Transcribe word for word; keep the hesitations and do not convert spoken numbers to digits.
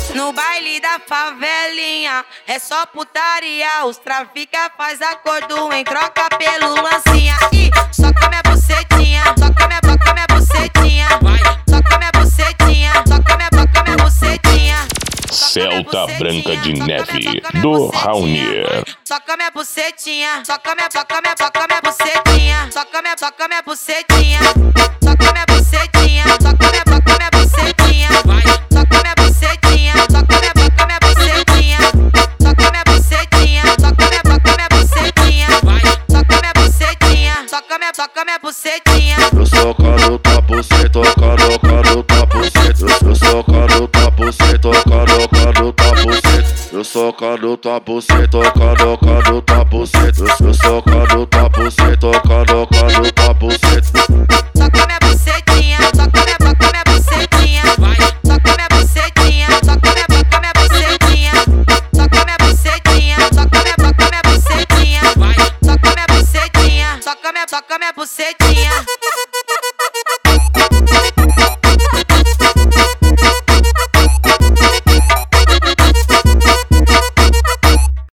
No baile da favelinha é só putaria. Os trafica faz acordo em troca pelo lancinha. E soca minha bucetinha, soca minha boca, minha bucetinha. Soca minha bucetinha, soca minha boca, minha bucetinha. Celta Branca de Neve, do Raonier. Soca minha bucetinha, soca minha boca, minha boca, minha bucetinha. Soca minha boca, minha bucetinha. Soca minha bucetinha, soca minha boca, minha bucetinha. Soca minha bucetinha, soca minha boca, minha bucetinha. Soca minha bucetinha, soca minha boca, minha bucetinha. Soca minha bucetinha, soca minha boca, minha bucetinha. Eu soco no tapo, cê toca no cano, tapo, cê. Eu soco no tapo, cê toca no cano, tapo, cê. Eu soco no tapo, cê toca no cano, tapo, cê. Eu soco no tapo, cê toca no cano, tapo, cê. Soca minha bucetinha, soca minha boca, minha bucetinha. Soca minha bucetinha, soca minha boca, minha bucetinha. Soca minha bucetinha, soca minha boca, minha bucetinha. Soca minha bucetinha, soca minha boca, minha bucetinha.